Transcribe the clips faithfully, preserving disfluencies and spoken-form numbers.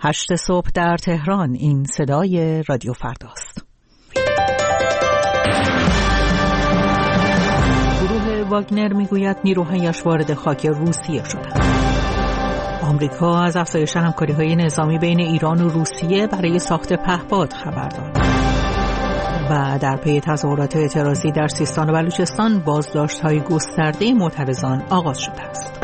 هشت صبح در تهران. این صدای رادیو فرداست. گروه واگنر میگوید نیروهایش وارد خاک روسیه شدند. آمریکا از افزایش همکاری‌های نظامی بین ایران و روسیه برای ساخت پهپاد خبر داد. و در پی تظاهرات اعتراضی در سیستان و بلوچستان بازداشت‌های گسترده معترضان آغاز شده است.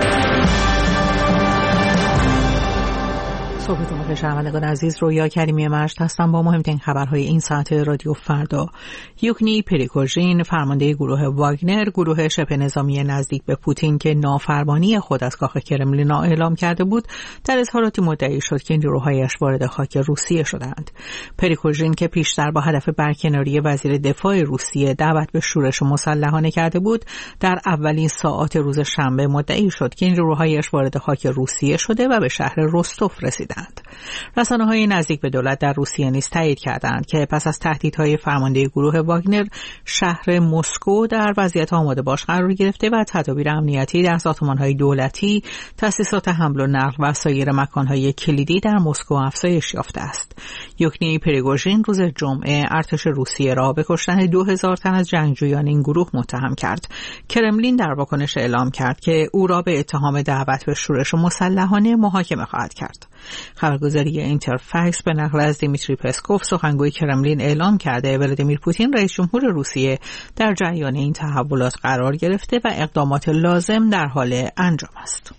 صبحتون بخیر شنوندگان عزیز، رویا کریمی مجد هستم با مهمترین خبرهای این ساعت رادیو فردا. یوگنی پریگوژین، فرمانده گروه واگنر، گروه شبه نظامی نزدیک به پوتین که نافرمانی خود از کاخ کرملین اعلام کرده بود، در اظهاراتی مدعی شد که نیروهایش وارد خاک روسیه شدند. پریگوژین که پیشتر با هدف برکناری وزیر دفاع روسیه دعوت به شورش مسلحانه کرده بود، در اولین ساعات روز شنبه مدعی شد که نیروهایش وارد خاک روسیه شده و به شهر رستوف رسیدند. رسانه‌های نزدیک به دولت در روسیه نیز تایید کردند که پس از تهدیدهای فرمانده گروه واگنر، شهر مسکو در وضعیت آماده باش قرار گرفته و تدابیر امنیتی در ساختمان‌های دولتی، تأسیسات حمل و نقل و سایر مکان‌های کلیدی در مسکو افزایش یافته است. یوگنی پریگوژین روز جمعه ارتش روسیه را به کشتن دو هزار تن از جنگجویان این گروه متهم کرد. کرملین در واکنش اعلام کرد که او را به اتهام دعوت به شورش مسلحانه محاکمه خواهد کرد. خبرگزاری اینترفکس به نقل از دیمیتری پسکوف، سخنگوی کرملین، اعلام کرده ولادیمیر پوتین رئیس جمهور روسیه در جریان این تحولات قرار گرفته و اقدامات لازم در حال انجام است.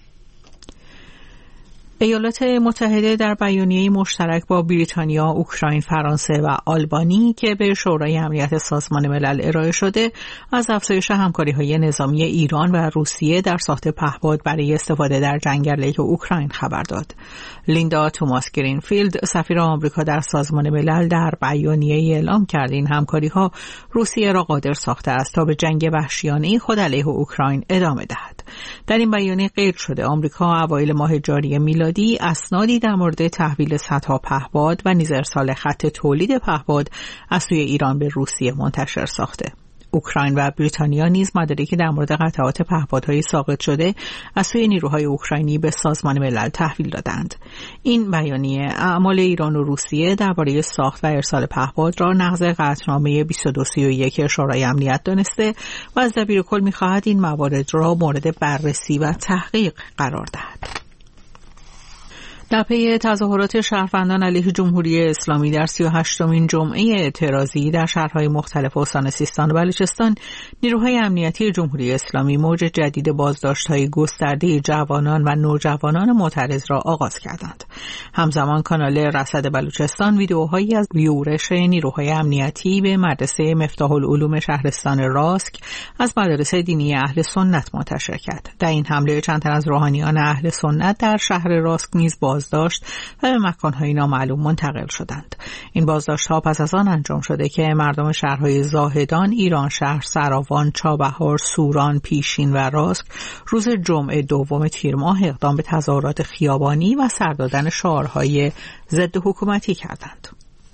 ایالات متحده در بیانیه مشترک با بریتانیا، اوکراین، فرانسه و آلبانی که به شورای امنیت سازمان ملل ارائه شده، از افزایش همکاری‌های نظامی ایران و روسیه در ساخت پهپاد برای استفاده در جنگ علیه اوکراین خبر داد. لیندا توماس گرینفیلد، سفیر آمریکا در سازمان ملل، در بیانیه اعلام کرد این همکاری‌ها روسیه را قادر ساخته است تا به جنگ وحشیانه خود علیه اوکراین ادامه دهد. در این بیانیه قید شده آمریکا اوایل ماه جاری میلادی اسنادی در مورد تحویل صدها پهپاد و نیز ارسال خط تولید پهپاد از سوی ایران به روسیه منتشر ساخته. اوکراین و بریتانیا نیز مدارکی در مورد قطعات پهپادهای ساقط شده از سوی نیروهای اوکراینی به سازمان ملل تحویل دادند. این بیانیه اعمال ایران و روسیه درباره ساخت و ارسال پهپاد را نقض قطعنامه بیست و دو سی و یک شورای امنیت دانسته و از دبیر کل می‌خواهد این موارد را مورد بررسی و تحقیق قرار دهد. در پی تظاهرات شهروندان علیه جمهوری اسلامی در سی و هشتمین جمعه اعتراضی در شهرهای مختلف استان سیستان و بلوچستان، نیروهای امنیتی جمهوری اسلامی موج جدید بازداشت‌های گسترده جوانان و نوجوانان معترض را آغاز کردند. همزمان کانال رصد بلوچستان ویدئوهایی از یورش نیروهای امنیتی به مدرسه مفتاح العلوم شهرستان راسک از مدارس دینی اهل سنت منتشر کرد. در این حمله چند تن از روحانیان اهل سنت در شهر راسک نیز باز داشت و به مکان‌های نامعلوم منتقل شدند. این بازداشت‌ها پس از آن انجام شده که مردم شهرهای زاهدان، ایران شهر، سراوان، چابهار، سوران، پیشین و راسک روز جمعه دوم تیر ماه اقدام به تظاهرات خیابانی و سر دادن شعارهای ضد حکومتی کردند.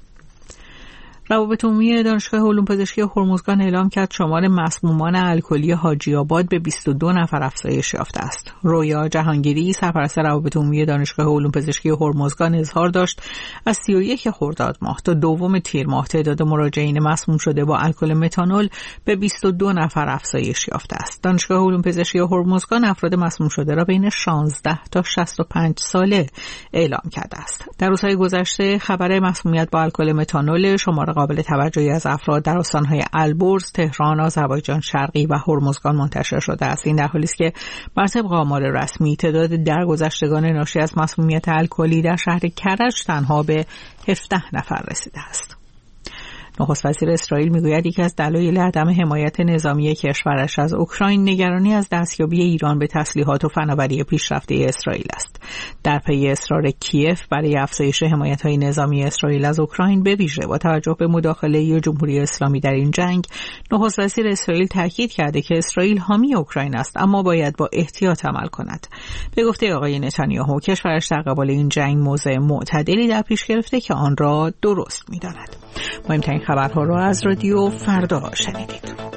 روابط عمومی دانشگاه علوم پزشکی هرمزگان اعلام کرد شمار مسمومان الکلی حاجی آباد به بیست و دو نفر افزایش یافته است. رویا جهانگیری، سرپرست روابط عمومی دانشگاه علوم پزشکی هرمزگان، اظهار داشت از سی و یک خرداد ماه تا دوم تیر ماه تعداد مراجعین مسموم شده با الکل متانول به بیست و دو نفر افزایش یافته است. دانشگاه علوم پزشکی هرمزگان افراد مسموم شده را بین شانزده تا شصت و پنج ساله اعلام کرده است. در روزهای گذشته خبر مسمومیت با الکل متانول شمار قابل توجهی از افراد در استان‌های البرز، تهران، آذربایجان شرقی و هرمزگان منتشر شده است. این در حالی است که بر طبق آمار رسمی تعداد درگذشتگان ناشی از مسمومیت الکلی در شهر کرج تنها به هفده نفر رسیده است. نخست وزیر اسرائیل میگوید یکی از دلایل عدم حمایت نظامی کشورش از اوکراین نگرانی از دستیابی ایران به تسلیحات و فناوری پیشرفته اسرائیل است. در پی اصرار کیف برای افزایش حمایت‌های نظامی اسرائیل از اوکراین به ویژه با توجه به مداخله جمهوری اسلامی در این جنگ، نخست وزیر اسرائیل تاکید کرده که اسرائیل حامی اوکراین است اما باید با احتیاط عمل کند. به گفته آقای نتانیاهو، کشورش در قبال این جنگ موضع معتدلی در پیش گرفته که آن را درست می‌داند. مهمترین خبرها را از رادیو فردا شنیدید.